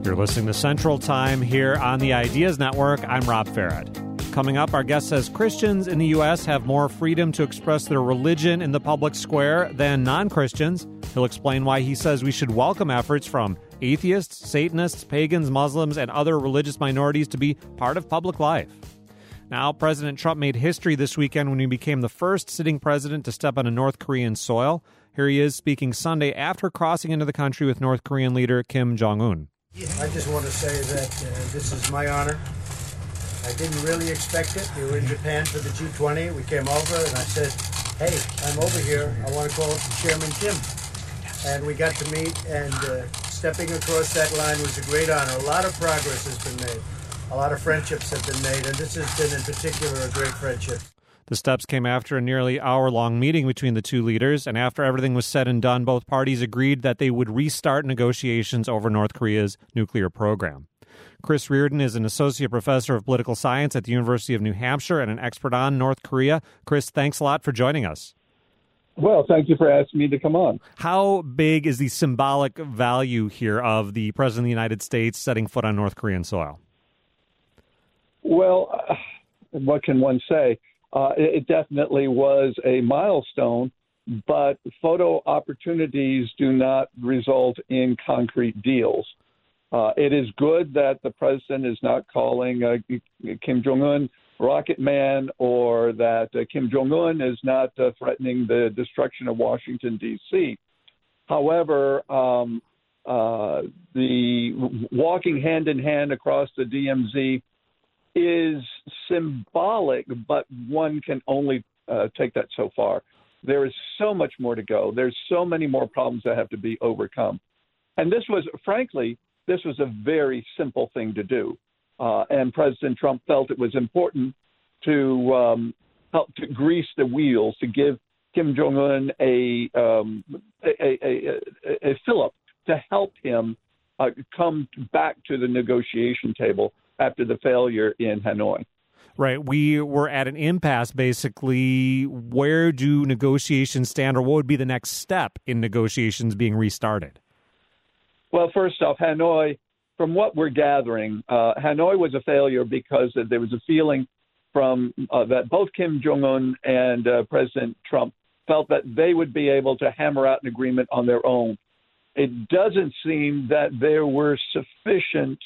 You're listening to Central Time here on the Ideas Network. I'm Rob Farrett. Coming up, our guest says Christians in the U.S. have more freedom to express their religion in the public square than non-Christians. He'll explain why he says we should welcome efforts from atheists, Satanists, pagans, Muslims, and other religious minorities to be part of public life. Now, President Trump made history this weekend when he became the first sitting president to step on a North Korean soil. Here he is speaking Sunday after crossing into the country with North Korean leader Kim Jong-un. I just want to say that this is my honor. I didn't really expect it. We were in Japan for the G20. We came over and I said, hey, I'm over here. I want to call Chairman Kim. And we got to meet, and stepping across that line was a great honor. A lot of progress has been made. A lot of friendships have been made, and this has been in particular a great friendship. The steps came after a nearly hour-long meeting between the two leaders, and after everything was said and done, both parties agreed that they would restart negotiations over North Korea's nuclear program. Chris Reardon is an associate professor of political science at the University of New Hampshire and an expert on North Korea. Chris, thanks a lot for joining us. Well, thank you for asking me to come on. How big is the symbolic value here of the President of the United States setting foot on North Korean soil? Well, what can one say? It definitely was a milestone, but photo opportunities do not result in concrete deals. It is good that the president is not calling Kim Jong-un Rocket Man, or that Kim Jong-un is not threatening the destruction of Washington, D.C. However, the walking hand in hand across the DMZ is symbolic, but one can only take that so far. There is so much more to go. There's so many more problems that have to be overcome. And this was, frankly, this was a very simple thing to do. And President Trump felt it was important to help to grease the wheels, to give Kim Jong-un a fillip to help him come back to the negotiation table after the failure in Hanoi. Right. We were at an impasse, basically. Where do negotiations stand, or what would be the next step in negotiations being restarted? Well, first off, Hanoi, from what we're gathering, Hanoi was a failure because there was a feeling from that both Kim Jong-un and President Trump felt that they would be able to hammer out an agreement on their own. It doesn't seem that there were sufficient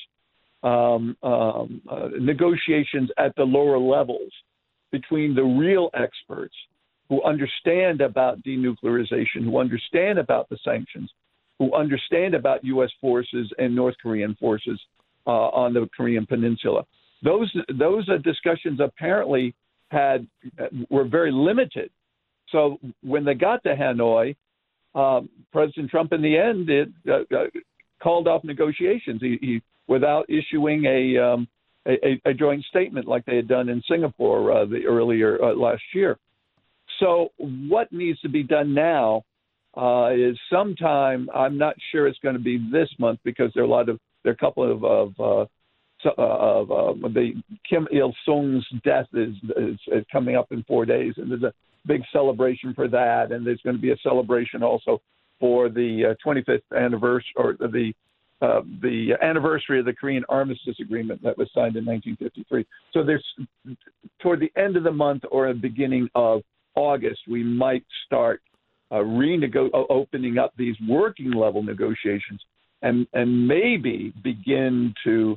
negotiations at the lower levels between the real experts who understand about denuclearization, who understand about the sanctions, who understand about U.S. forces and North Korean forces on the Korean Peninsula. Those discussions apparently were very limited. So when they got to Hanoi, President Trump, in the end, called off negotiations. He without issuing a joint statement like they had done in Singapore earlier last year. So what needs to be done now is sometime. I'm not sure it's going to be this month, because there are a couple of the Kim Il Sung's death is coming up in 4 days, and there's a big celebration for that, and there's going to be a celebration also for the 25th anniversary, or the anniversary of the Korean Armistice Agreement that was signed in 1953. So there's toward the end of the month or the beginning of August, we might start opening up these working level negotiations, and maybe begin to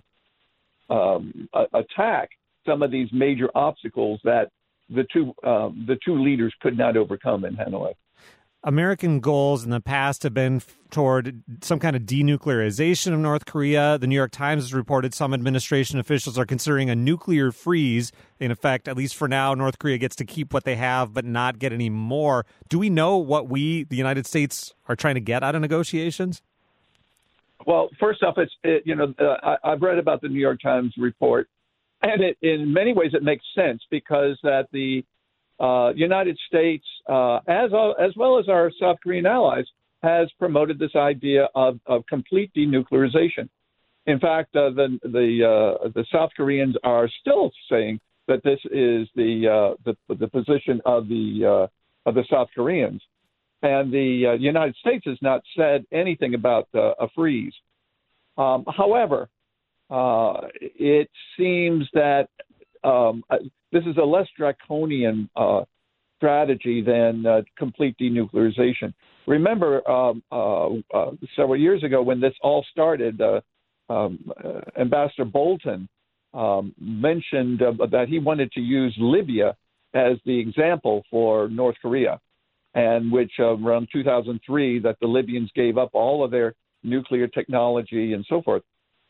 attack some of these major obstacles that the two leaders could not overcome in Hanoi. American goals in the past have been toward some kind of denuclearization of North Korea. The New York Times has reported some administration officials are considering a nuclear freeze. In effect, at least for now, North Korea gets to keep what they have but not get any more. Do we know what the United States, are trying to get out of negotiations? Well, first off, I've read about the New York Times report, and in many ways it makes sense, because that the United States, as well as our South Korean allies, has promoted this idea of complete denuclearization. In fact, the South Koreans are still saying that this is the position of the South Koreans, and the United States has not said anything about a freeze. However, it seems that this is a less draconian strategy than complete denuclearization. Remember, several years ago when this all started, Ambassador Bolton mentioned that he wanted to use Libya as the example for North Korea, and which around 2003 that the Libyans gave up all of their nuclear technology and so forth.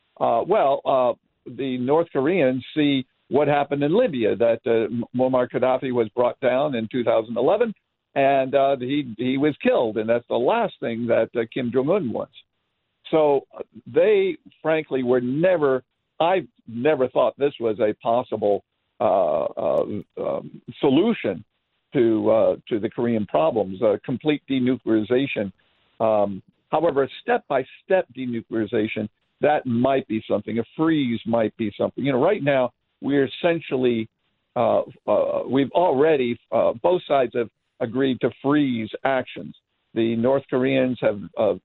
The North Koreans see what happened in Libya, that Muammar Gaddafi was brought down in 2011, and he was killed, and that's the last thing that Kim Jong-un wants. So they, frankly, I never thought this was a possible solution to the Korean problems, complete denuclearization. However, step-by-step denuclearization, that might be something. A freeze might be something. Right now, we're essentially, we've already, both sides have agreed to freeze actions. The North Koreans have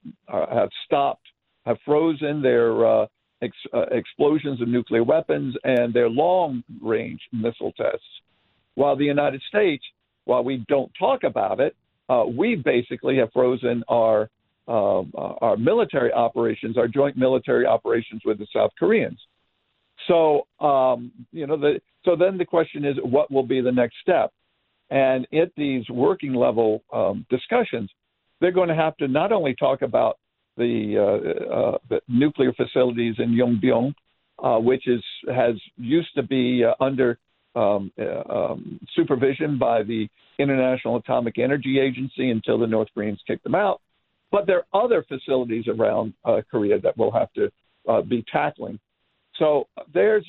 frozen their explosions of nuclear weapons and their long-range missile tests. While the United States, while we don't talk about it, we basically have frozen our military operations, our joint military operations with the South Koreans. So, so then the question is, what will be the next step? And at these working level discussions, they're going to have to not only talk about the nuclear facilities in Yongbyon, which has used to be under supervision by the International Atomic Energy Agency until the North Koreans kicked them out. But there are other facilities around Korea that we'll have to be tackling. So there's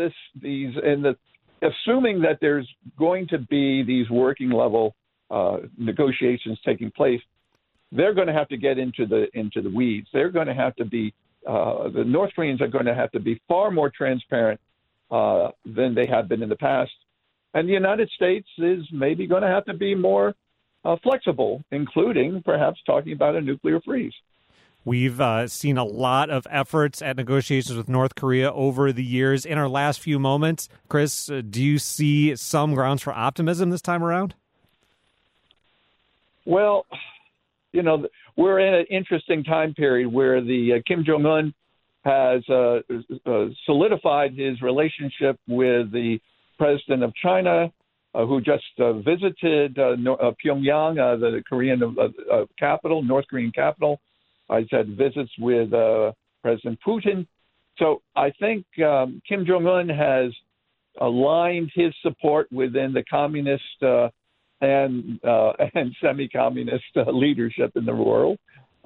assuming that there's going to be these working level negotiations taking place, they're going to have to get into the weeds. They're going to have to be the North Koreans are going to have to be far more transparent than they have been in the past, and the United States is maybe going to have to be more flexible, including perhaps talking about a nuclear freeze. We've seen a lot of efforts at negotiations with North Korea over the years. In our last few moments, Chris, do you see some grounds for optimism this time around? Well, we're in an interesting time period where the Kim Jong-un has solidified his relationship with the president of China, who just visited Pyongyang, the Korean capital, North Korean capital. He's had visits with President Putin. So I think Kim Jong-un has aligned his support within the communist and semi-communist leadership in the world.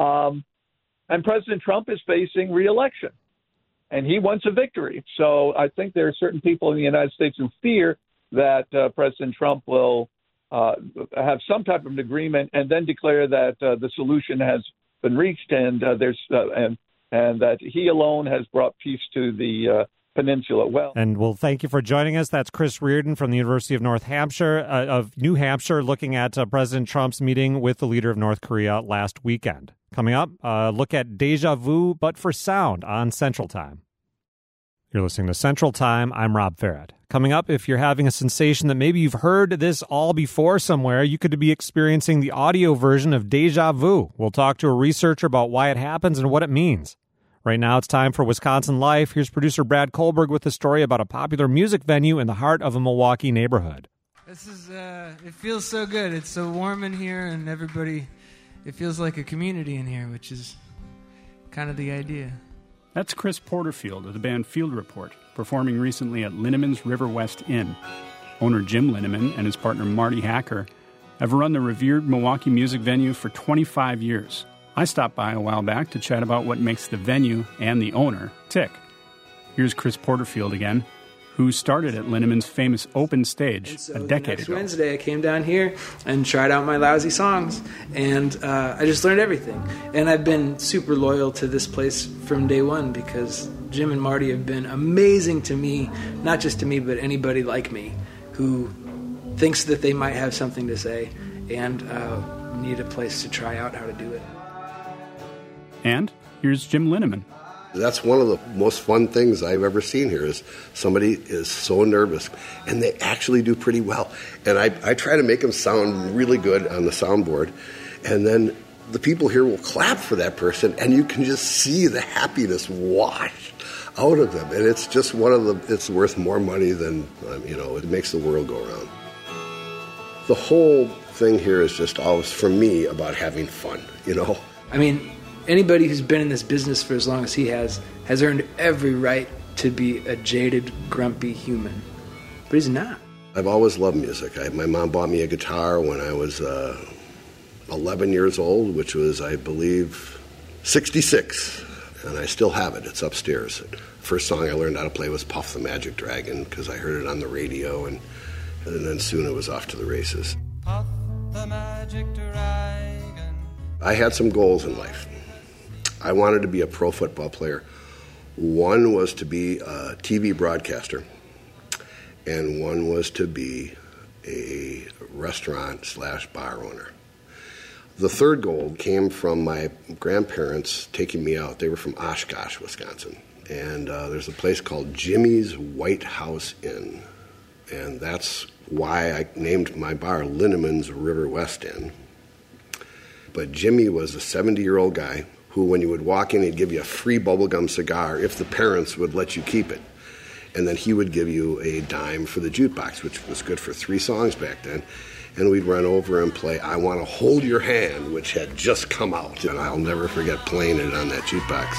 And President Trump is facing re-election, and he wants a victory. So I think there are certain people in the United States who fear that President Trump will have some type of an agreement and then declare that the solution has been reached, and and that he alone has brought peace to the peninsula. And we'll thank you for joining us. That's Chris Reardon from the University of New Hampshire, looking at President Trump's meeting with the leader of North Korea last weekend. Coming up, look at Deja Vu, but for sound on Central Time. You're listening to Central Time. I'm Rob Farrett. Coming up, if you're having a sensation that maybe you've heard this all before somewhere, you could be experiencing the audio version of Deja Vu. We'll talk to a researcher about why it happens and what it means. Right now, it's time for Wisconsin Life. Here's producer Brad Kohlberg with a story about a popular music venue in the heart of a Milwaukee neighborhood. This is, it feels so good. It's so warm in here, and everybody, it feels like a community in here, which is kind of the idea. That's Chris Porterfield of the band Field Report, performing recently at Linneman's River West Inn. Owner Jim Linneman and his partner Marty Hacker have run the revered Milwaukee music venue for 25 years. I stopped by a while back to chat about what makes the venue and the owner tick. Here's Chris Porterfield again, who started at Linneman's famous open stage a decade ago. Wednesday, I came down here and tried out my lousy songs, and I just learned everything. And I've been super loyal to this place from day one because Jim and Marty have been amazing to me, not just to me, but anybody like me who thinks that they might have something to say and need a place to try out how to do it. And here's Jim Linneman. That's one of the most fun things I've ever seen here is somebody is so nervous, and they actually do pretty well. And I try to make them sound really good on the soundboard, and then the people here will clap for that person, and you can just see the happiness wash out of them. And it's just it's worth more money than, it makes the world go around. The whole thing here is just always, for me, about having fun, I mean, anybody who's been in this business for as long as he has earned every right to be a jaded, grumpy human. But he's not. I've always loved music. My mom bought me a guitar when I was 11 years old, which was, I believe, 66. And I still have it. It's upstairs. The first song I learned how to play was Puff the Magic Dragon because I heard it on the radio, and then soon it was off to the races. Puff the Magic Dragon. I had some goals in life. I wanted to be a pro football player. One was to be a TV broadcaster, and one was to be a restaurant/bar owner. The third goal came from my grandparents taking me out. They were from Oshkosh, Wisconsin, and there's a place called Jimmy's White House Inn, and that's why I named my bar Linneman's River West Inn. But Jimmy was a 70-year-old guy who, when you would walk in, he'd give you a free bubblegum cigar if the parents would let you keep it. And then he would give you a dime for the jukebox, which was good for 3 songs back then. And we'd run over and play I Want to Hold Your Hand, which had just come out. And I'll never forget playing it on that jukebox.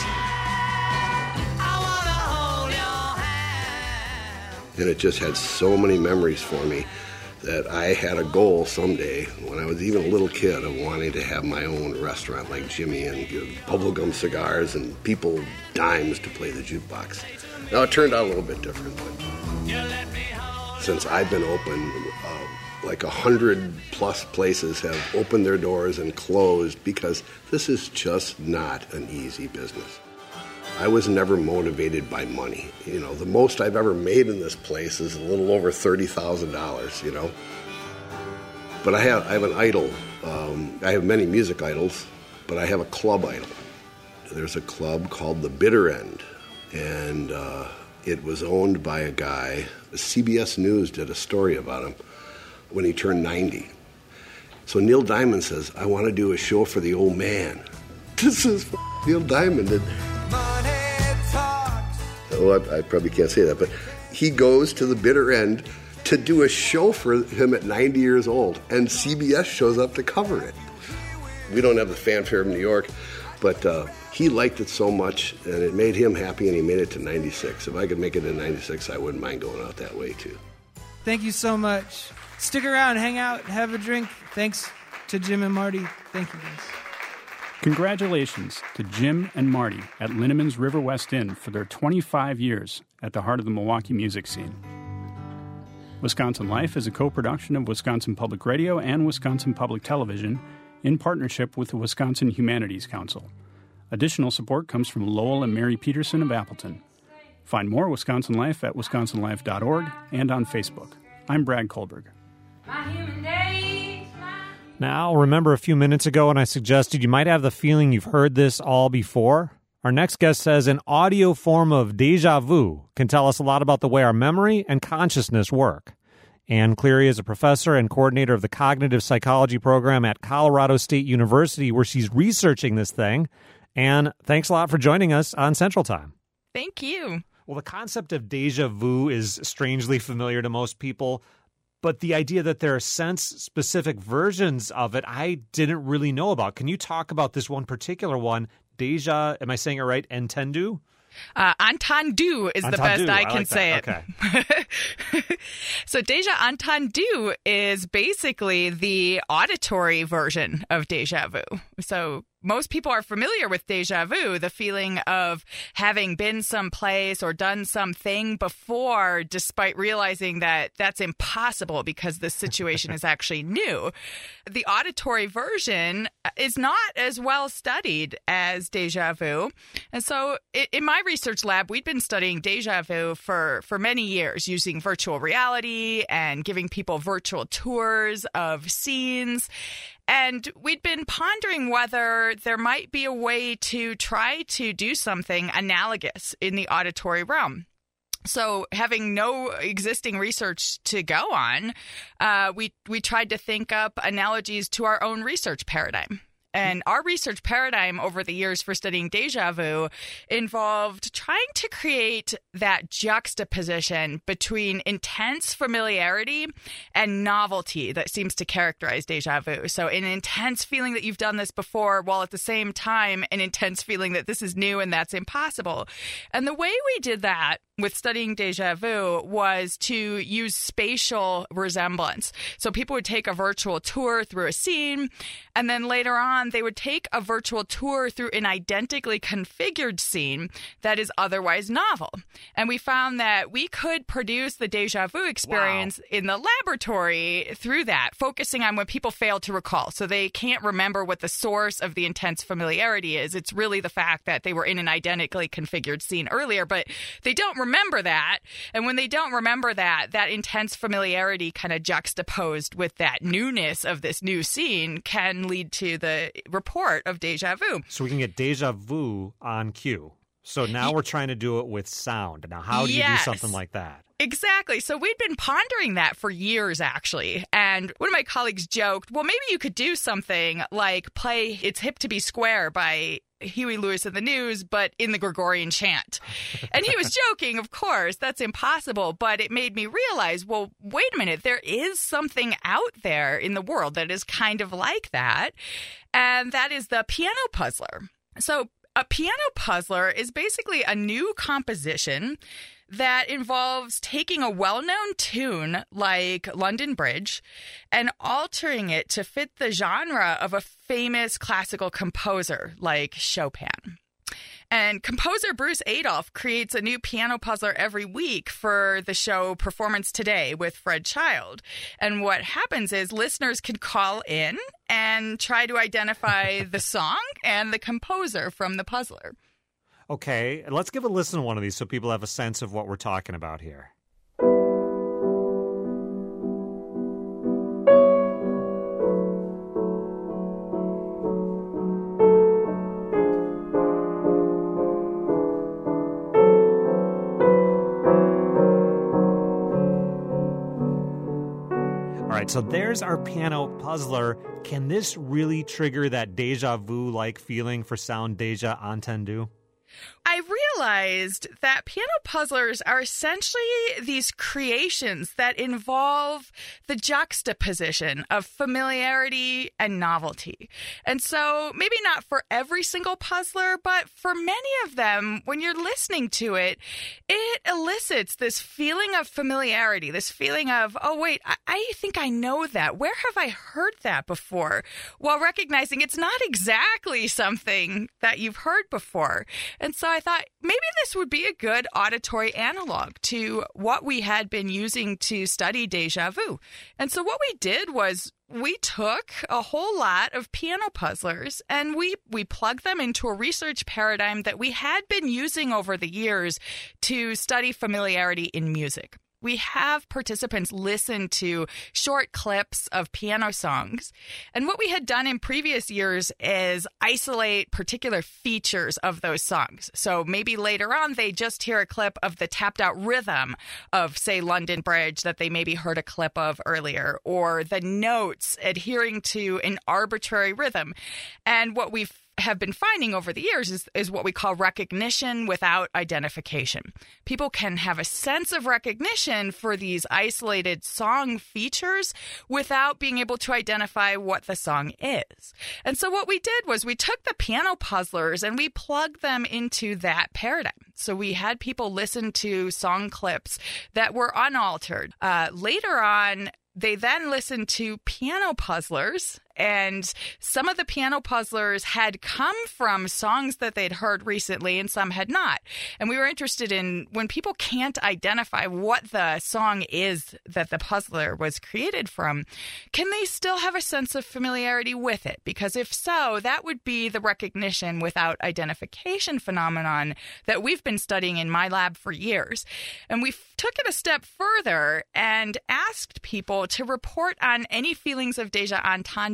I wanna hold your hand. And it just had so many memories for me that I had a goal someday, when I was even a little kid, of wanting to have my own restaurant like Jimmy and give bubblegum cigars and people dimes to play the jukebox. Now, it turned out a little bit different, but since I've been open, like 100-plus places have opened their doors and closed because this is just not an easy business. I was never motivated by money. The most I've ever made in this place is a little over $30,000, But I have an idol. I have many music idols, but I have a club idol. There's a club called the Bitter End, and it was owned by a guy. CBS News did a story about him when he turned 90. So Neil Diamond says, I want to do a show for the old man. This is Neil Diamond. I probably can't say that, but he goes to the Bitter End to do a show for him at 90 years old, and CBS shows up to cover it. We don't have the fanfare of New York, but he liked it so much, and it made him happy, and he made it to 96. If I could make it to 96, I wouldn't mind going out that way, too. Thank you so much. Stick around, hang out, have a drink. Thanks to Jim and Marty. Thank you, guys. Congratulations to Jim and Marty at Linneman's River West Inn for their 25 years at the heart of the Milwaukee music scene. Wisconsin Life is a co-production of Wisconsin Public Radio and Wisconsin Public Television in partnership with the Wisconsin Humanities Council. Additional support comes from Lowell and Mary Peterson of Appleton. Find more Wisconsin Life at wisconsinlife.org and on Facebook. I'm Brad Kohlberg. Now, remember a few minutes ago when I suggested you might have the feeling you've heard this all before? Our next guest says an audio form of déjà vu can tell us a lot about the way our memory and consciousness work. Ann Cleary is a professor and coordinator of the cognitive psychology program at Colorado State University, where she's researching this thing. Ann, thanks a lot for joining us on Central Time. Thank you. Well, the concept of déjà vu is strangely familiar to most people, but the idea that there are sense-specific versions of it, I didn't really know about. Can you talk about this one particular one, déjà, am I saying it right, entendu? Entendu is the best I can say it. Okay. So déjà entendu is basically the auditory version of déjà vu. So most people are familiar with déjà vu, the feeling of having been someplace or done something before, despite realizing that that's impossible because the situation is actually new. The auditory version is not as well studied as déjà vu. And so in my research lab, we'd been studying déjà vu for many years using virtual reality and giving people virtual tours of scenes. And we'd been pondering whether there might be a way to try to do something analogous in the auditory realm. So having no existing research to go on, we tried to think up analogies to our own research paradigm. And our research paradigm over the years for studying déjà vu involved trying to create that juxtaposition between intense familiarity and novelty that seems to characterize déjà vu. So an intense feeling that you've done this before, while at the same time an intense feeling that this is new and that's impossible. And the way we did that with studying déjà vu was to use spatial resemblance. So people would take a virtual tour through a scene, and then later on they would take a virtual tour through an identically configured scene that is otherwise novel. And we found that we could produce the déjà vu experience in the laboratory through that, focusing on when people fail to recall. So they can't remember what the source of the intense familiarity is. It's really the fact that they were in an identically configured scene earlier, but they don't remember that. And when they don't remember that, that intense familiarity kind of juxtaposed with that newness of this new scene can lead to the report of déjà vu. So we can get déjà vu on cue. So now we're trying to do it with sound. Now, how do you do something like that? Exactly. So we'd been pondering that for years, actually. And one of my colleagues joked, well, maybe you could do something like play It's Hip to Be Square by Huey Lewis and the News, but in the Gregorian chant. And he was joking, of course, that's impossible. But it made me realize, well, wait a minute, there is something out there in the world that is kind of like that. And that is the piano puzzler. So a piano puzzler is basically a new composition that involves taking a well-known tune like London Bridge and altering it to fit the genre of a famous classical composer like Chopin. And composer Bruce Adolphe creates a new piano puzzler every week for the show Performance Today with Fred Child. And what happens is listeners can call in and try to identify the song and the composer from the puzzler. Okay, let's give a listen to one of these so people have a sense of what we're talking about here. All right, so there's our piano puzzler. Can this really trigger that déjà vu-like feeling for sound déjà entendu? I realized that piano puzzlers are essentially these creations that involve the juxtaposition of familiarity and novelty. And so maybe not for every single puzzler, but for many of them, when you're listening to it, it elicits this feeling of familiarity, this feeling of, oh, wait, I think I know that. Where have I heard that before? While recognizing it's not exactly something that you've heard before. And so I thought maybe this would be a good auditory analog to what we had been using to study déjà vu. And so what we did was we took a whole lot of piano puzzlers and we plugged them into a research paradigm that we had been using over the years to study familiarity in music. We have participants listen to short clips of piano songs. And what we had done in previous years is isolate particular features of those songs. So maybe later on, they just hear a clip of the tapped out rhythm of, say, London Bridge that they maybe heard a clip of earlier, or the notes adhering to an arbitrary rhythm. And what we've have been finding over the years is what we call recognition without identification. People can have a sense of recognition for these isolated song features without being able to identify what the song is. And so what we did was we took the piano puzzlers and we plugged them into that paradigm. So we had people listen to song clips that were unaltered. Later on, they then listened to piano puzzlers, and some of the piano puzzlers had come from songs that they'd heard recently and some had not. And we were interested in when people can't identify what the song is that the puzzler was created from, can they still have a sense of familiarity with it? Because if so, that would be the recognition without identification phenomenon that we've been studying in my lab for years. And we took it a step further and asked people to report on any feelings of déjà entendu.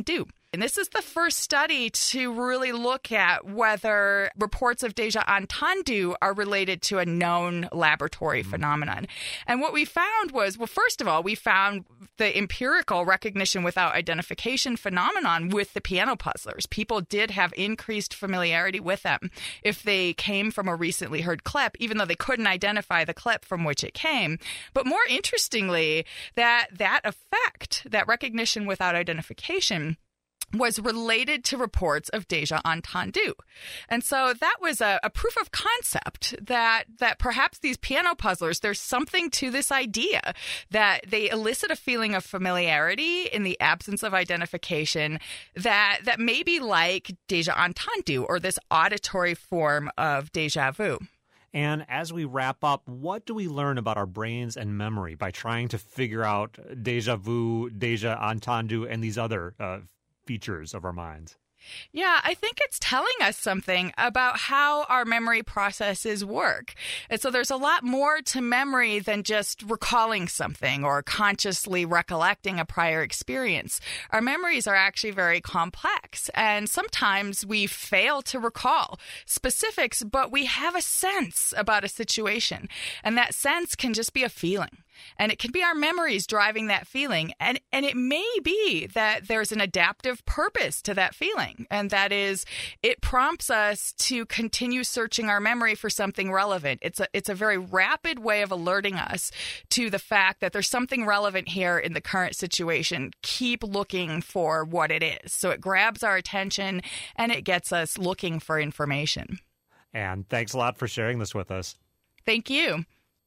And this is the first study to really look at whether reports of déjà entendu are related to a known laboratory phenomenon. And what we found was, well, first of all, we found the empirical recognition without identification phenomenon with the piano puzzlers. People did have increased familiarity with them if they came from a recently heard clip, even though they couldn't identify the clip from which it came. But more interestingly, that effect, that recognition without identification, was related to reports of déjà entendu. And so that was a proof of concept that perhaps these piano puzzlers, there's something to this idea that they elicit a feeling of familiarity in the absence of identification that may be like déjà entendu, or this auditory form of déjà vu. And as we wrap up, what do we learn about our brains and memory by trying to figure out déjà vu, déjà entendu, and these other features of our minds? Yeah, I think it's telling us something about how our memory processes work. And so there's a lot more to memory than just recalling something or consciously recollecting a prior experience. Our memories are actually very complex, and sometimes we fail to recall specifics, but we have a sense about a situation, and that sense can just be a feeling. And it can be our memories driving that feeling. And it may be that there's an adaptive purpose to that feeling. And that is, it prompts us to continue searching our memory for something relevant. It's a very rapid way of alerting us to the fact that there's something relevant here in the current situation. Keep looking for what it is. So it grabs our attention and it gets us looking for information. And thanks a lot for sharing this with us. Thank you.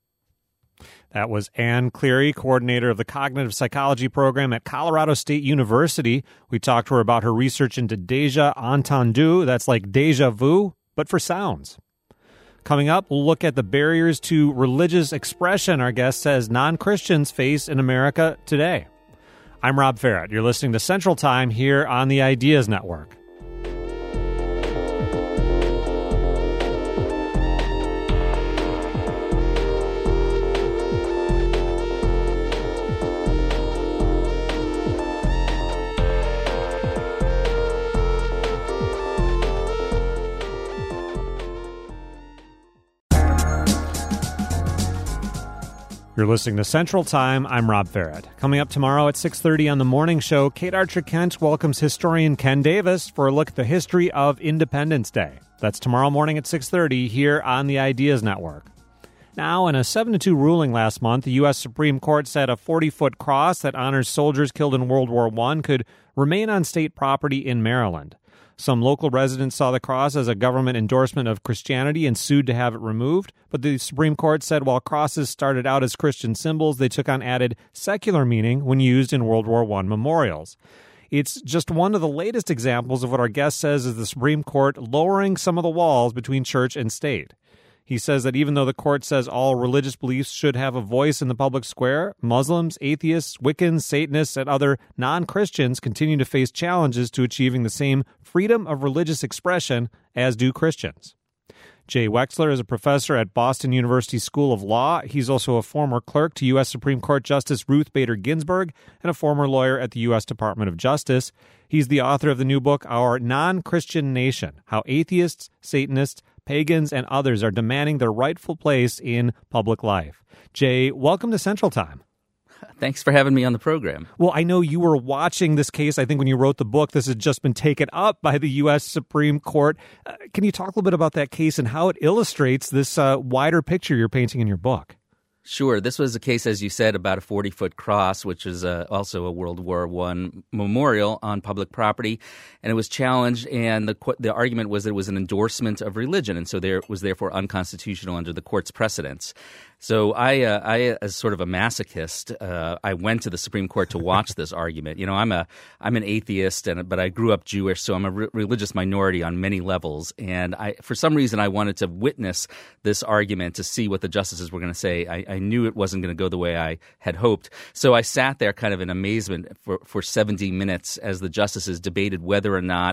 That was Ann Cleary, coordinator of the Cognitive Psychology program at Colorado State University. We talked to her about her research into déjà entendu. That's like déjà vu, but for sounds. Coming up, we'll look at the barriers to religious expression our guest says non-Christians face in America today. I'm Rob Farrett. You're listening to Central Time here on the Ideas Network. You're listening to Central Time. I'm Rob Farrett. Coming up tomorrow at 6:30 on The Morning Show, Kate Archer-Kent welcomes historian Ken Davis for a look at the history of Independence Day. That's tomorrow morning at 6:30 here on the Ideas Network. Now, in a 7-2 ruling last month, the U.S. Supreme Court said a 40-foot cross that honors soldiers killed in World War I could remain on state property in Maryland. Some local residents saw the cross as a government endorsement of Christianity and sued to have it removed. But the Supreme Court said while crosses started out as Christian symbols, they took on added secular meaning when used in World War I memorials. It's just one of the latest examples of what our guest says is the Supreme Court lowering some of the walls between church and state. He says that even though the court says all religious beliefs should have a voice in the public square, Muslims, atheists, Wiccans, Satanists, and other non-Christians continue to face challenges to achieving the same freedom of religious expression as do Christians. Jay Wexler is a professor at Boston University School of Law. He's also a former clerk to U.S. Supreme Court Justice Ruth Bader Ginsburg and a former lawyer at the U.S. Department of Justice. He's the author of the new book, Our Non-Christian Nation: How Atheists, Satanists, Pagans, and Others Are Demanding Their Rightful Place in Public Life. Jay, welcome to Central Time. Thanks for having me on the program. Well, I know you were watching this case. I think when you wrote the book, this had just been taken up by the U.S. Supreme Court. Can you talk a little bit about that case and how it illustrates this wider picture you're painting in your book? Sure. This was a case, as you said, about a 40-foot cross, which is also a World War I memorial on public property. And it was challenged, and the argument was that it was an endorsement of religion, and so it was therefore unconstitutional under the court's precedents. So I as sort of a masochist, I went to the Supreme Court to watch this argument. You know, I'm an atheist, but I grew up Jewish, so I'm a religious minority on many levels. And for some reason, I wanted to witness this argument to see what the justices were going to say. I knew it wasn't going to go the way I had hoped. So I sat there kind of in amazement for 70 minutes as the justices debated whether or not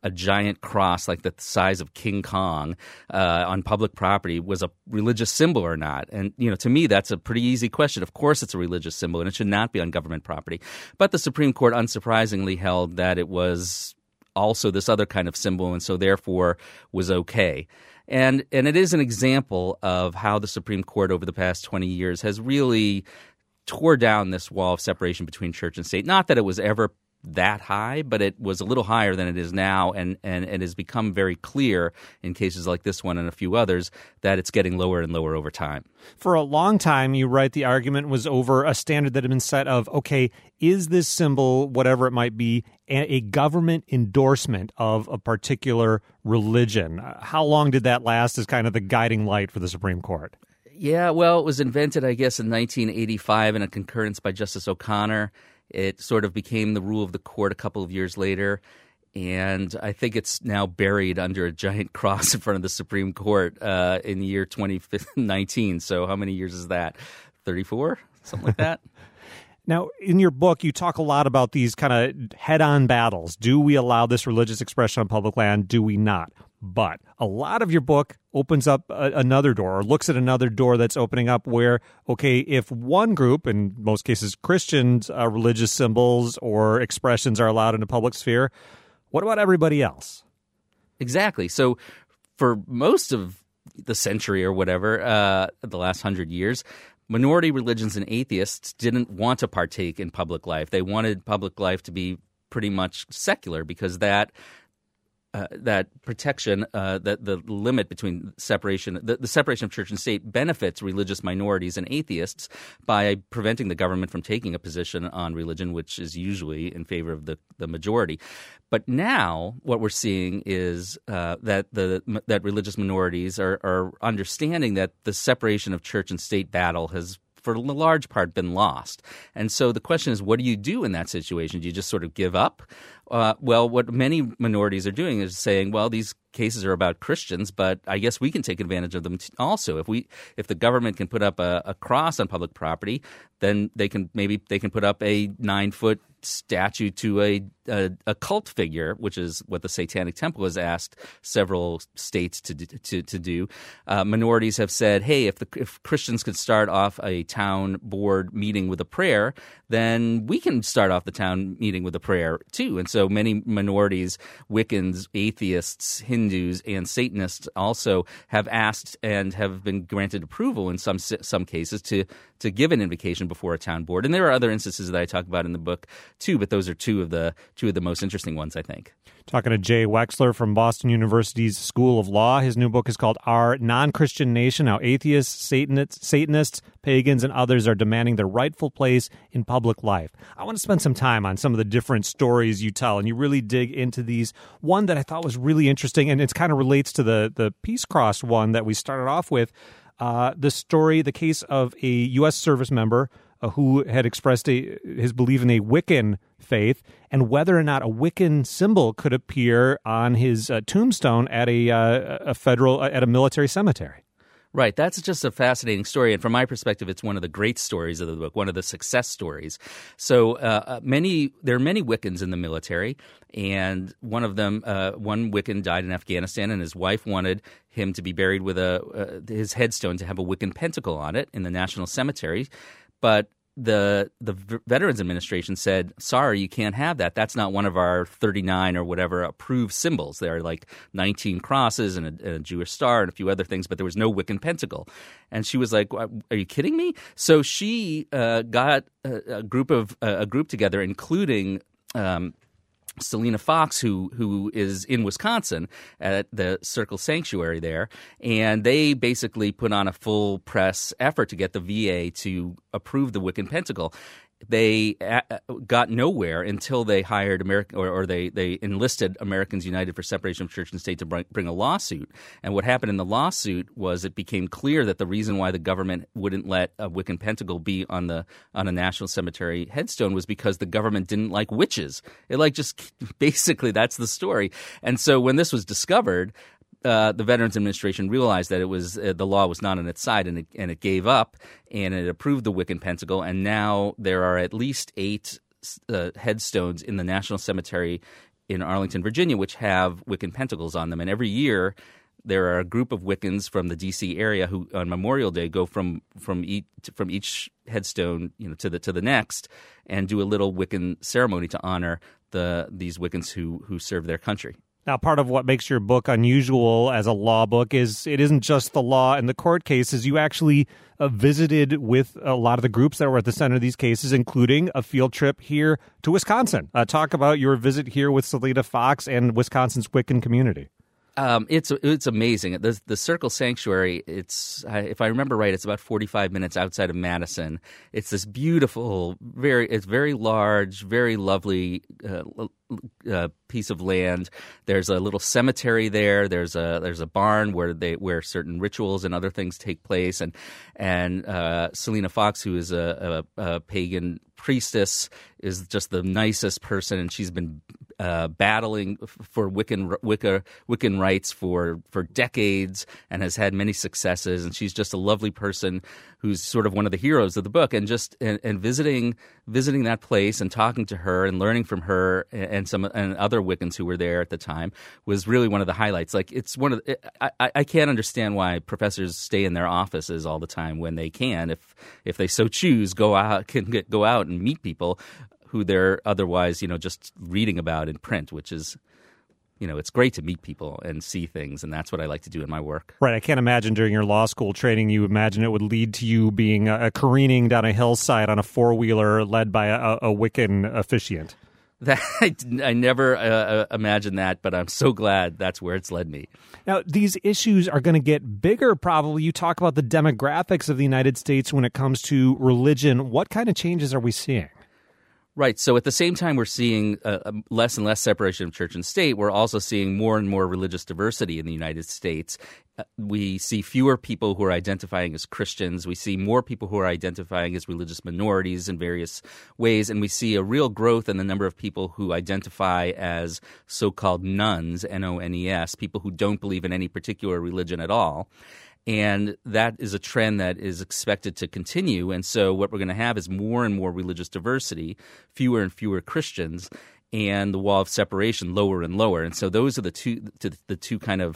a giant cross like the size of King Kong on public property was a religious symbol or not. And, to me, that's a pretty easy question. Of course it's a religious symbol, and it should not be on government property. But the Supreme Court, unsurprisingly, held that it was also this other kind of symbol, and so therefore was okay. And it is an example of how the Supreme Court over the past 20 years has really tore down this wall of separation between church and state. Not that it was ever that high, but it was a little higher than it is now, and it has become very clear in cases like this one and a few others that it's getting lower and lower over time. For a long time, you write, the argument was over a standard that had been set of, okay, is this symbol, whatever it might be, a government endorsement of a particular religion? How long did that last as kind of the guiding light for the Supreme Court? Yeah, well, it was invented, I guess, in 1985 in a concurrence by Justice O'Connor. It sort of became the rule of the court a couple of years later, and I think it's now buried under a giant cross in front of the Supreme Court in the year 2019. So how many years is that? 34? Something like that? Now, in your book, you talk a lot about these kind of head-on battles. Do we allow this religious expression on public land? Do we not? But a lot of your book opens up another door, or looks at another door that's opening up where, okay, if one group, in most cases Christians, religious symbols or expressions are allowed in the public sphere, what about everybody else? Exactly. So for most of the century or whatever, the last 100 years, minority religions and atheists didn't want to partake in public life. They wanted public life to be pretty much secular because that protection, that the limit between separation, the separation of church and state benefits religious minorities and atheists by preventing the government from taking a position on religion, which is usually in favor of the majority. But now what we're seeing is that religious minorities are understanding that the separation of church and state battle has, for the large part, been lost. And so the question is, what do you do in that situation? Do you just sort of give up? Well, what many minorities are doing is saying, well, these cases are about Christians, but I guess we can take advantage of them also. If the government can put up a cross on public property, then they can put up a 9-foot statue to a cult figure, which is what the Satanic Temple has asked several states to do. Minorities have said, hey, if Christians could start off a town board meeting with a prayer, then we can start off the town meeting with a prayer too. And so many minorities, Wiccans, atheists, Hindus, and Satanists also have asked and have been granted approval in some cases to give an invocation before a town board. And there are other instances that I talk about in the book too, but those are two of the most interesting ones, I think. Talking to Jay Wexler from Boston University's School of Law. His new book is called Our Non-Christian Nation, How Atheists, Satanists, Pagans, and Others Are Demanding Their Rightful Place in Public Life. I want to spend some time on some of the different stories you tell, and you really dig into these. One that I thought was really interesting, and it kind of relates to the Peace Cross one that we started off with, the case of a U.S. service member who had expressed his belief in a Wiccan faith, and whether or not a Wiccan symbol could appear on his tombstone at a military cemetery. Right. That's just a fascinating story. And from my perspective, it's one of the great stories of the book, one of the success stories. So there are many Wiccans in the military, and one of them, one Wiccan died in Afghanistan, and his wife wanted him to be buried with his headstone to have a Wiccan pentacle on it in the National Cemetery. But the Veterans Administration said, sorry, you can't have that. That's not one of our 39 or whatever approved symbols. There are like 19 crosses and a Jewish star and a few other things, but there was no Wiccan pentacle. And she was like, are you kidding me? So she got a group together, including Selena Fox, who is in Wisconsin at the Circle Sanctuary there, and they basically put on a full press effort to get the VA to approve the Wiccan pentacle. They got nowhere until they hired they enlisted Americans United for Separation of Church and State to bring a lawsuit. And what happened in the lawsuit was it became clear that the reason why the government wouldn't let a Wiccan pentacle be on a national cemetery headstone was because the government didn't like witches. Basically that's the story. And so when this was discovered, the Veterans Administration realized that it was the law was not on its side, and it gave up, and it approved the Wiccan pentacle. And now there are at least 8 headstones in the National Cemetery in Arlington, Virginia, which have Wiccan pentacles on them. And every year there are a group of Wiccans from the D.C. area who, on Memorial Day, go from each headstone, to the next, and do a little Wiccan ceremony to honor these Wiccans who serve their country. Now, part of what makes your book unusual as a law book is it isn't just the law and the court cases. You actually visited with a lot of the groups that were at the center of these cases, including a field trip here to Wisconsin. Talk about your visit here with Selena Fox and Wisconsin's Wiccan community. It's amazing. The Circle Sanctuary, if I remember right, it's about 45 minutes outside of Madison. It's this beautiful, very large, very lovely piece of land. There's a little cemetery there. There's a barn where certain rituals and other things take place. And Selena Fox, who is a pagan priestess, is just the nicest person, and she's been battling for Wiccan rights for decades and has had many successes. And she's just a lovely person who's sort of one of the heroes of the book. And visiting that place and talking to her and learning from her and other Wiccans who were there at the time was really one of the highlights. Like, it's one of I can't understand why professors stay in their offices all the time when they can, if they so choose, go out and meet people who they're otherwise, just reading about in print, which is, it's great to meet people and see things, and that's what I like to do in my work. Right. I can't imagine during your law school training, you imagine it would lead to you being careening down a hillside on a four-wheeler led by a Wiccan officiant. I never imagined that, but I'm so glad that's where it's led me. Now, these issues are going to get bigger, probably. You talk about the demographics of the United States when it comes to religion. What kind of changes are we seeing? Right. So at the same time we're seeing less and less separation of church and state, we're also seeing more and more religious diversity in the United States. We see fewer people who are identifying as Christians. We see more people who are identifying as religious minorities in various ways. And we see a real growth in the number of people who identify as so-called nones, N-O-N-E-S, people who don't believe in any particular religion at all. And that is a trend that is expected to continue. And so what we're going to have is more and more religious diversity, fewer and fewer Christians, and the wall of separation lower and lower. And so those are the two kind of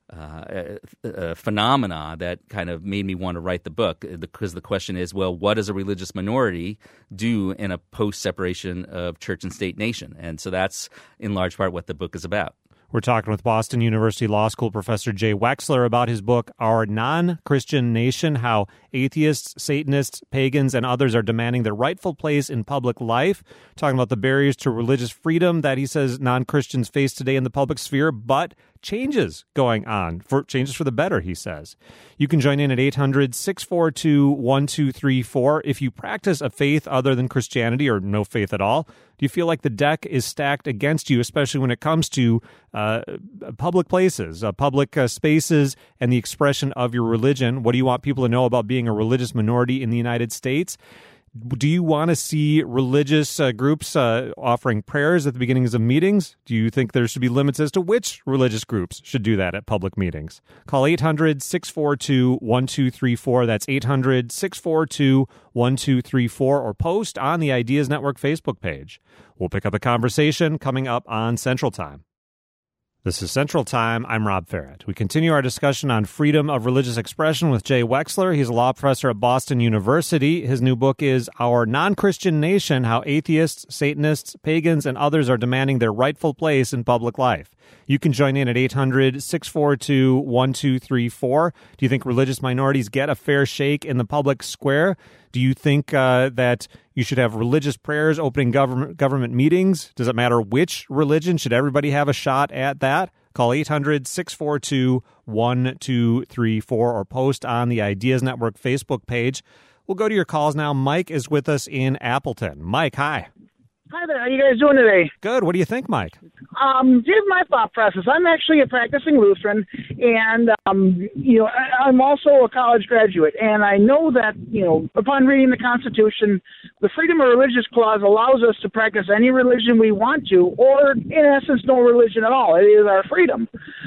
phenomena that kind of made me want to write the book, because the question is, well, what does a religious minority do in a post-separation of church and state nation? And so that's in large part what the book is about. We're talking with Boston University Law School professor Jay Wexler about his book, Our Non-Christian Nation, How Atheists, Satanists, Pagans, and Others Are Demanding Their Rightful Place in Public Life. Talking about the barriers to religious freedom that he says non-Christians face today in the public sphere, but changes going on, changes for the better, he says. You can join in at 800-642-1234. If you practice a faith other than Christianity or no faith at all, do you feel like the deck is stacked against you, especially when it comes to public places, public spaces, and the expression of your religion? What do you want people to know about being a religious minority in the United States? Do you want to see religious groups offering prayers at the beginnings of meetings? Do you think there should be limits as to which religious groups should do that at public meetings? Call 800-642-1234. That's 800-642-1234, or post on the Ideas Network Facebook page. We'll pick up a conversation coming up on Central Time. This is Central Time. I'm Rob Farrett. We continue our discussion on freedom of religious expression with Jay Wexler. He's a law professor at Boston University. His new book is Our Non-Christian Nation, How Atheists, Satanists, Pagans, and Others Are Demanding Their Rightful Place in Public Life. You can join in at 800-642-1234. Do you think religious minorities get a fair shake in the public square? Do you think that you should have religious prayers opening government meetings? Does it matter which religion? Should everybody have a shot at that? Call 800-642-1234 or post on the Ideas Network Facebook page. We'll go to your calls now. Mike is with us in Appleton. Mike, hi. Hi there. How you guys doing today? Good. What do you think, Mike? Here's my thought process. I'm actually a practicing Lutheran, and I'm also a college graduate. And I know that upon reading the Constitution, the Freedom of Religious Clause allows us to practice any religion we want to, or in essence, no religion at all. It is our freedom.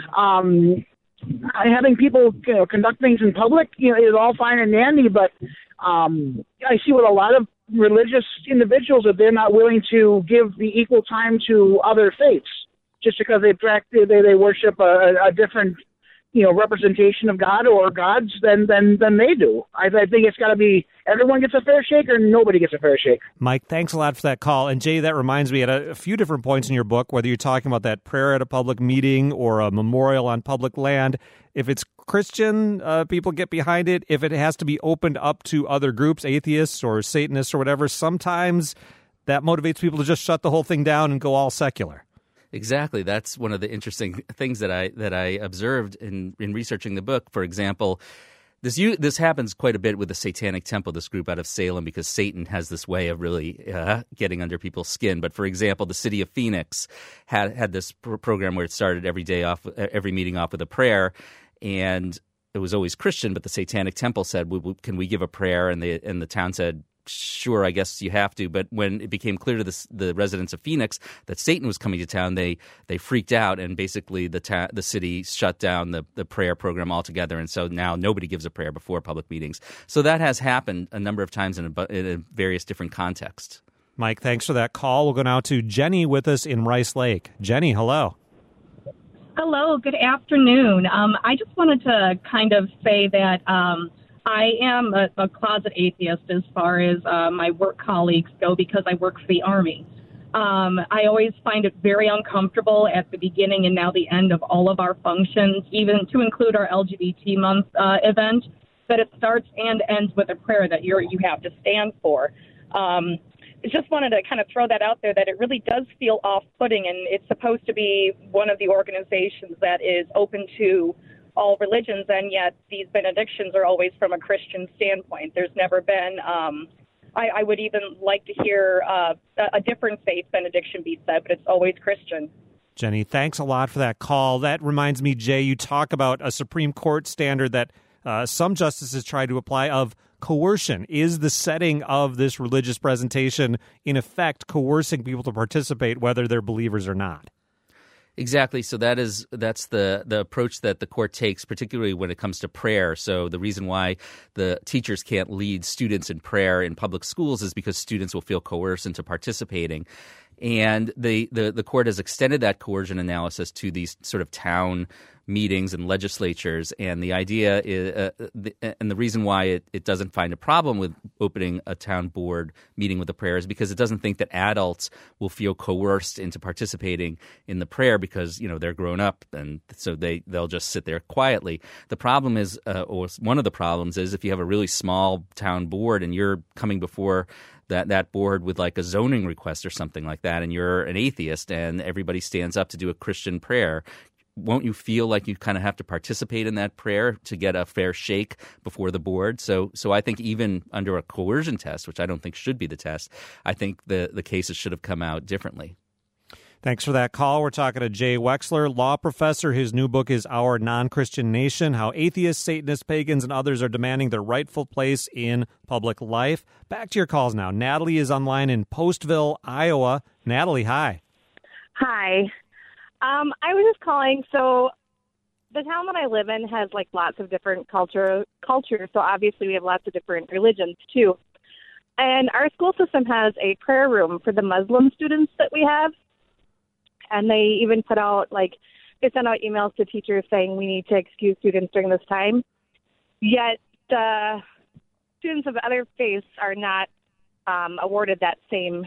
Having people conduct things in public, is all fine and dandy, but I see what a lot of religious individuals, that they're not willing to give the equal time to other faiths. just because they worship a different, representation of God or gods than they do. I think it's got to be everyone gets a fair shake or nobody gets a fair shake. Mike, thanks a lot for that call. And Jay, that reminds me at a few different points in your book, whether you're talking about that prayer at a public meeting or a memorial on public land, if it's Christian, people get behind it. If it has to be opened up to other groups, atheists or Satanists or whatever, sometimes that motivates people to just shut the whole thing down and go all secular. Exactly. That's one of the interesting things that I observed in researching the book. For example, this happens quite a bit with the Satanic Temple, this group out of Salem, because Satan has this way of really getting under people's skin. But for example, the city of Phoenix had this program where it started every meeting off with a prayer, and it was always Christian. But the Satanic Temple said, "Can we give a prayer?" And the town said, "Sure, I guess you have to." But when it became clear to the residents of Phoenix that Satan was coming to town, they freaked out, and basically the city shut down the prayer program altogether. And so now nobody gives a prayer before public meetings. So that has happened a number of times in various different contexts. Mike, thanks for that call. We'll go now to Jenny with us in Rice Lake. Jenny, hello. Hello, good afternoon. I just wanted to kind of say that I am a closet atheist as far as my work colleagues go because I work for the Army. I always find it very uncomfortable at the beginning and now the end of all of our functions, even to include our LGBT month event, that it starts and ends with a prayer that you have to stand for. I just wanted to kind of throw that out there, that it really does feel off-putting, and it's supposed to be one of the organizations that is open to all religions, and yet these benedictions are always from a Christian standpoint. There's never been, I would even like to hear a different faith benediction be said, but it's always Christian. Jenny, thanks a lot for that call. That reminds me, Jay, you talk about a Supreme Court standard that some justices try to apply of coercion. Is the setting of this religious presentation, in effect, coercing people to participate, whether they're believers or not? Exactly. So that's the approach that the court takes, particularly when it comes to prayer. So the reason why the teachers can't lead students in prayer in public schools is because students will feel coerced into participating. And the court has extended that coercion analysis to these sort of town meetings and legislatures. And the idea is, and the reason why it doesn't find a problem with opening a town board meeting with a prayer is because it doesn't think that adults will feel coerced into participating in the prayer because, they're grown up, and so they'll just sit there quietly. The problem is, or one of the problems is, if you have a really small town board and you're coming before that board with like a zoning request or something like that, and you're an atheist and everybody stands up to do a Christian prayer, won't you feel like you kind of have to participate in that prayer to get a fair shake before the board? So I think even under a coercion test, which I don't think should be the test, I think the cases should have come out differently. Thanks for that call. We're talking to Jay Wexler, law professor. His new book is Our Non-Christian Nation, How Atheists, Satanists, Pagans, and Others Are Demanding Their Rightful Place in Public Life. Back to your calls now. Natalie is online in Postville, Iowa. Natalie, hi. Hi. I was just calling. So the town that I live in has lots of different cultures. So obviously we have lots of different religions too. And our school system has a prayer room for the Muslim students that we have. And they even put out, they send out emails to teachers saying we need to excuse students during this time. Yet the students of other faiths are not awarded that same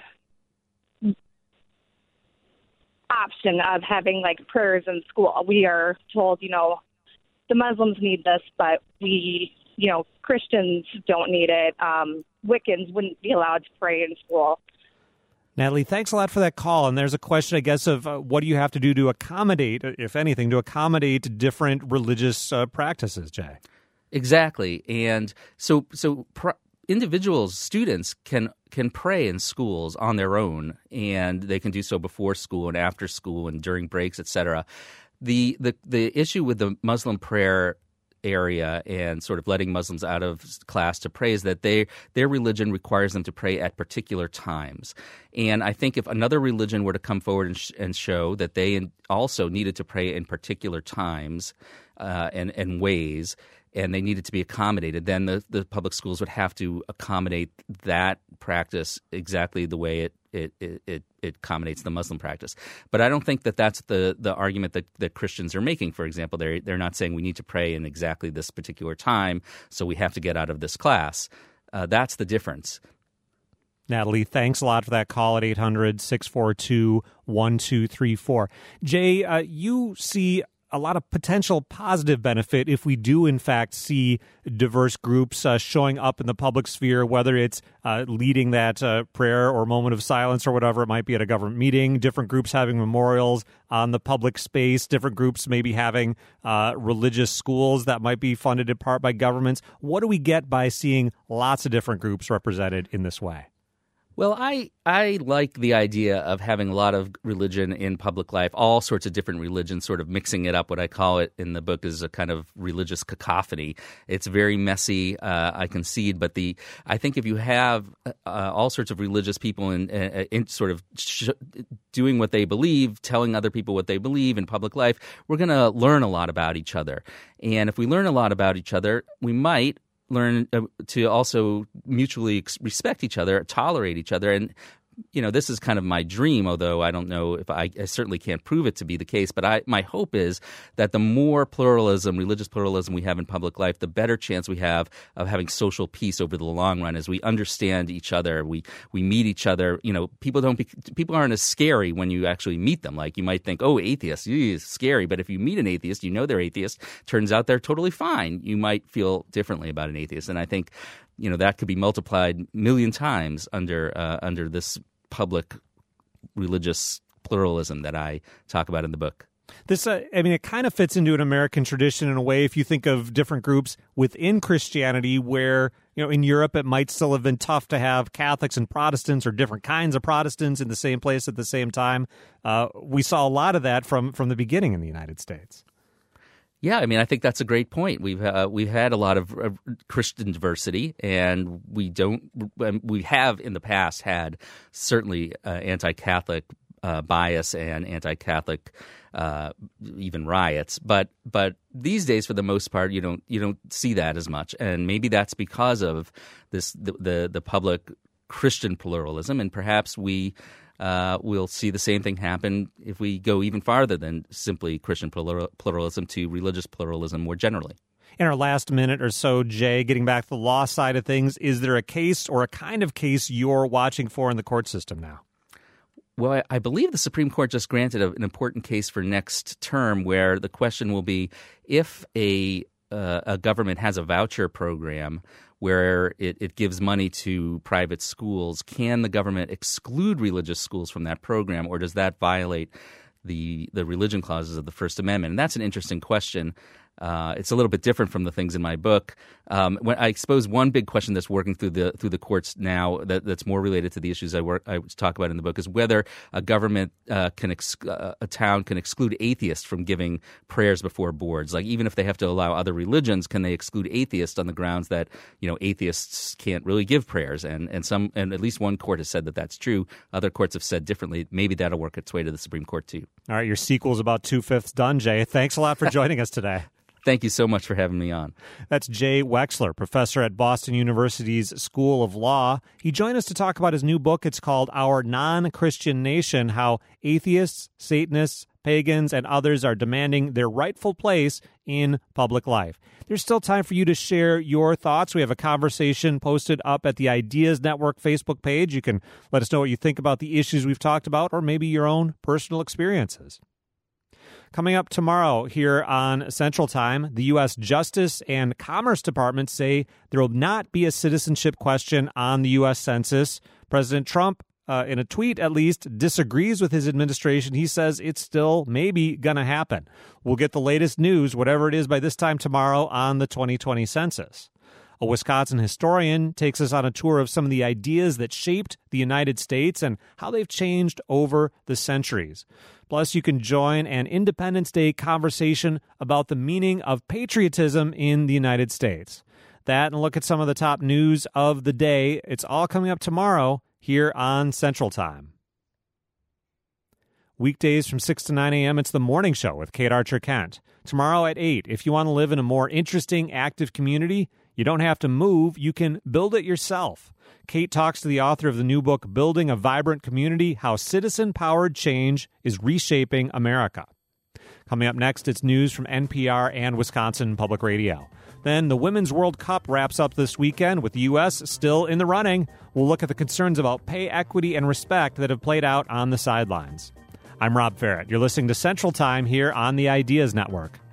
option of having, prayers in school. We are told, the Muslims need this, but we, Christians don't need it. Wiccans wouldn't be allowed to pray in school. Natalie, thanks a lot for that call. And there's a question, I guess, of what do you have to do to accommodate, if anything, to accommodate different religious practices, Jay? Exactly. And so individuals, students can pray in schools on their own, and they can do so before school and after school and during breaks, etc. The issue with the Muslim prayer area and sort of letting Muslims out of class to pray is that their religion requires them to pray at particular times. And I think if another religion were to come forward and show that they also needed to pray in particular times and ways, and they needed to be accommodated, then the public schools would have to accommodate that practice exactly the way it it accommodates the Muslim practice. But I don't think that that's the argument that Christians are making. For example, they're not saying we need to pray in exactly this particular time, so we have to get out of this class. That's the difference. Natalie, thanks a lot for that call at 800-642-1234. Jay, you see a lot of potential positive benefit if we do, in fact, see diverse groups showing up in the public sphere, whether it's leading that prayer or moment of silence or whatever it might be at a government meeting, different groups having memorials on the public space, different groups maybe having religious schools that might be funded in part by governments. What do we get by seeing lots of different groups represented in this way? Well, I like the idea of having a lot of religion in public life, all sorts of different religions, sort of mixing it up. What I call it in the book is a kind of religious cacophony. It's very messy, I concede, but I think if you have all sorts of religious people in sort of doing what they believe, telling other people what they believe in public life, we're going to learn a lot about each other. And if we learn a lot about each other, we might learn to also mutually respect each other, tolerate each other. And, this is kind of my dream, although I don't know if I certainly can't prove it to be the case. But my hope is that the more pluralism, religious pluralism we have in public life, the better chance we have of having social peace over the long run as we understand each other. We meet each other. People aren't as scary when you actually meet them. Like you might think, oh, atheist, is scary. But if you meet an atheist, they're atheist. Turns out they're totally fine. You might feel differently about an atheist. And I think that could be multiplied a million times under this public religious pluralism that I talk about in the book. This, it kind of fits into an American tradition in a way. If you think of different groups within Christianity, where in Europe it might still have been tough to have Catholics and Protestants or different kinds of Protestants in the same place at the same time. We saw a lot of that from the beginning in the United States. Yeah, I think that's a great point. We've had a lot of Christian diversity, and we have in the past had certainly anti-Catholic bias and anti-Catholic even riots. But these days, for the most part, you don't see that as much, and maybe that's because of the public Christian pluralism, and perhaps we'll see the same thing happen if we go even farther than simply Christian pluralism to religious pluralism more generally. In our last minute or so, Jay, getting back to the law side of things, is there a case or a kind of case you're watching for in the court system now? Well, I believe the Supreme Court just granted an important case for next term where the question will be if a government has a voucher program where it gives money to private schools, can the government exclude religious schools from that program, or does that violate the religion clauses of the First Amendment? And that's an interesting question. It's a little bit different from the things in my book. When I suppose one big question that's working through the courts now that's more related to the issues I talk about in the book is whether a government a town can exclude atheists from giving prayers before boards. Like even if they have to allow other religions, can they exclude atheists on the grounds that atheists can't really give prayers? And at least one court has said that that's true. Other courts have said differently. Maybe that'll work its way to the Supreme Court too. All right, your sequel's about 2/5 done, Jay. Thanks a lot for joining us today. Thank you so much for having me on. That's Jay Wexler, professor at Boston University's School of Law. He joined us to talk about his new book. It's called Our Non-Christian Nation, How Atheists, Satanists, Pagans, and Others Are Demanding Their Rightful Place in Public Life. There's still time for you to share your thoughts. We have a conversation posted up at the Ideas Network Facebook page. You can let us know what you think about the issues we've talked about or maybe your own personal experiences. Coming up tomorrow here on Central Time, the U.S. Justice and Commerce Department say there will not be a citizenship question on the U.S. Census. President Trump, in a tweet at least, disagrees with his administration. He says it's still maybe going to happen. We'll get the latest news, whatever it is, by this time tomorrow on the 2020 census. A Wisconsin historian takes us on a tour of some of the ideas that shaped the United States and how they've changed over the centuries. Plus, you can join an Independence Day conversation about the meaning of patriotism in the United States. That and look at some of the top news of the day. It's all coming up tomorrow here on Central Time. Weekdays from 6 to 9 a.m., it's The Morning Show with Kate Archer-Kent. Tomorrow at 8, if you want to live in a more interesting, active community, You don't have to move, you can build it yourself. Kate talks to the author of the new book, Building a Vibrant Community, How Citizen-Powered Change is Reshaping America. Coming up next, it's news from NPR and Wisconsin Public Radio. Then the Women's World Cup wraps up this weekend with the U.S. still in the running. We'll look at the concerns about pay equity and respect that have played out on the sidelines. I'm Rob Ferrett. You're listening to Central Time here on the Ideas Network.